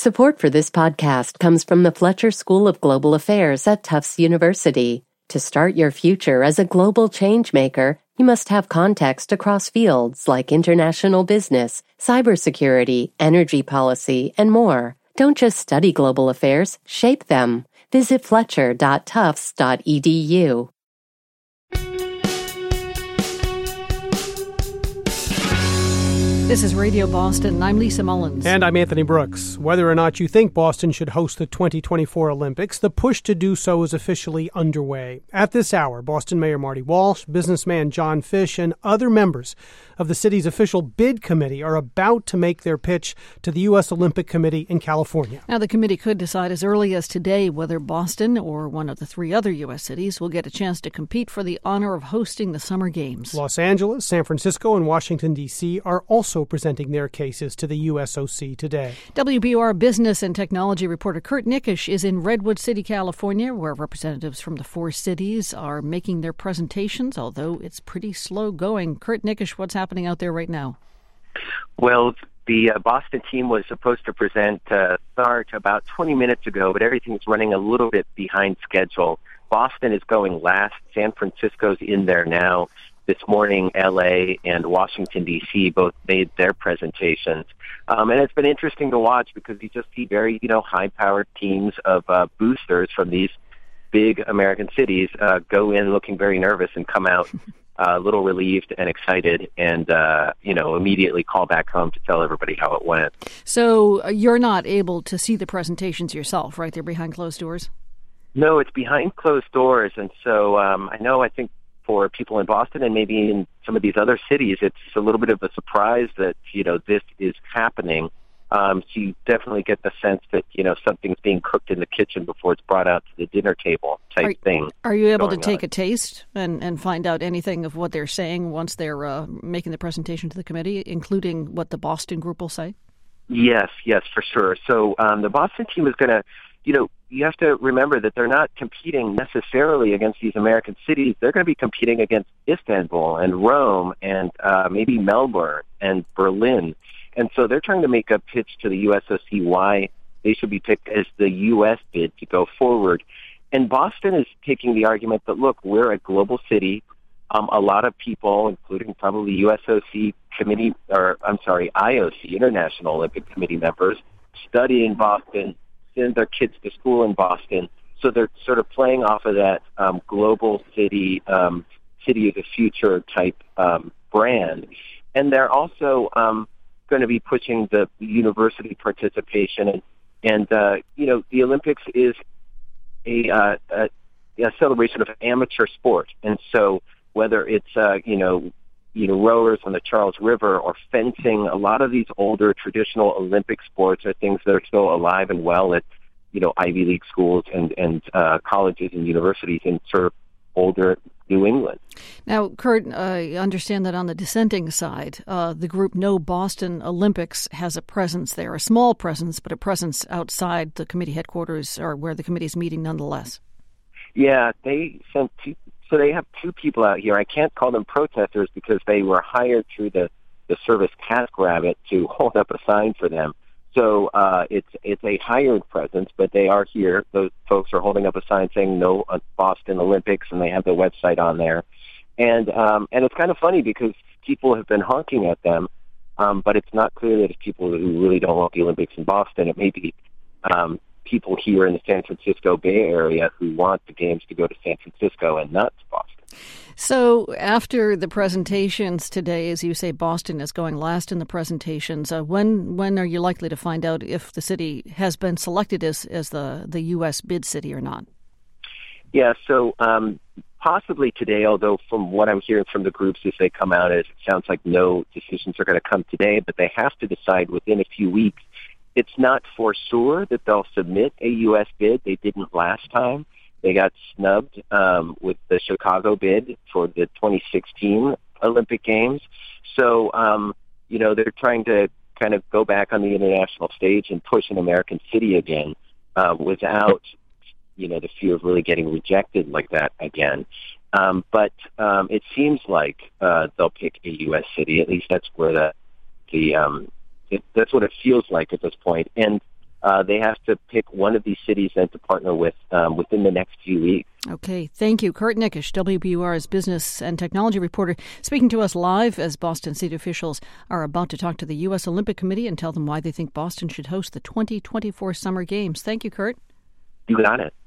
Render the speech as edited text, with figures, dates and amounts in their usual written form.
Support for this podcast comes from the Fletcher School of Global Affairs at Tufts University. To start your future as a global changemaker, you must have context across fields like international business, cybersecurity, energy policy, and more. Don't just study global affairs, shape them. Visit fletcher.tufts.edu. This is Radio Boston. I'm Lisa Mullins. And I'm Anthony Brooks. Whether or not you think Boston should host the 2024 Olympics, the push to do so is officially underway. At this hour, Boston Mayor Marty Walsh, businessman John Fish, and other members of the city's official bid committee are about to make their pitch to the U.S. Olympic Committee in California. Now, the committee could decide as early as today whether Boston or one of the three other U.S. cities will get a chance to compete for the honor of hosting the Summer Games. Los Angeles, San Francisco, and Washington, D.C. are also presenting their cases to the USOC today. WBUR business and technology reporter Kurt Nickisch is in Redwood City, California, where representatives from the four cities are making their presentations, although it's pretty slow going. Kurt Nickisch, what's happening out there right now? Well, the Boston team was supposed to start about 20 minutes ago, but everything's running a little bit behind schedule. Boston is going last. San Francisco's in there now. This morning, L.A. and Washington, D.C. both made their presentations. And it's been interesting to watch because you just see very, high-powered teams of boosters from these big American cities go in looking very nervous and come out a little relieved and excited and, immediately call back home to tell everybody how it went. So you're not able to see the presentations yourself, right? They're behind closed doors? No, it's behind closed doors. And so I think for people in Boston and maybe in some of these other cities, it's a little bit of a surprise that, this is happening. So you definitely get the sense that, something's being cooked in the kitchen before it's brought out to the dinner table type thing. Are you able to take a taste and find out anything of what they're saying once they're making the presentation to the committee, including what the Boston group will say? Yes, for sure. So the Boston team is going to, you have to remember that they're not competing necessarily against these American cities. They're going to be competing against Istanbul and Rome and maybe Melbourne and Berlin. And so they're trying to make a pitch to the USOC why they should be picked as the U.S. bid to go forward. And Boston is taking the argument that, look, we're a global city. A lot of people, including probably IOC, International Olympic Committee members, study in Boston, send their kids to school in Boston. So they're sort of playing off of that global city of the future type brand. And they're also going to be pushing the university participation. And the Olympics is a celebration of amateur sport. And so whether it's, rowers on the Charles River or fencing, a lot of these older traditional Olympic sports are things that are still alive and well at, Ivy League schools and colleges and universities in sort of older New England. Now, Kurt, I understand that on the dissenting side, the group No Boston Olympics has a presence there, a small presence, but a presence outside the committee headquarters or where the committee is meeting nonetheless. Yeah, they sent two. So they have two people out here. I can't call them protesters because they were hired through the service TaskRabbit to hold up a sign for them. So it's a hired presence, but they are here. Those folks are holding up a sign saying No Boston Olympics, and they have the website on there. And it's kind of funny because people have been honking at them, but it's not clear that it's people who really don't want the Olympics in Boston. It may be people here in the San Francisco Bay Area who want the games to go to San Francisco and not to Boston. So after the presentations today, as you say, Boston is going last in the presentations. When are you likely to find out if the city has been selected as the U.S. bid city or not? Yeah, so possibly today, although from what I'm hearing from the groups as they come out, it sounds like no decisions are going to come today, but they have to decide within a few weeks. It's not for sure that they'll submit a U.S. bid. They didn't last time. They got snubbed with the Chicago bid for the 2016 Olympic Games. So, they're trying to kind of go back on the international stage and push an American city again without, the fear of really getting rejected like that again. But it seems like they'll pick a U.S. city. At least that's where that's what it feels like at this point. And they have to pick one of these cities then to partner with within the next few weeks. Okay, thank you. Kurt Nickisch, WBUR's business and technology reporter, speaking to us live as Boston City officials are about to talk to the U.S. Olympic Committee and tell them why they think Boston should host the 2024 Summer Games. Thank you, Kurt. You got it.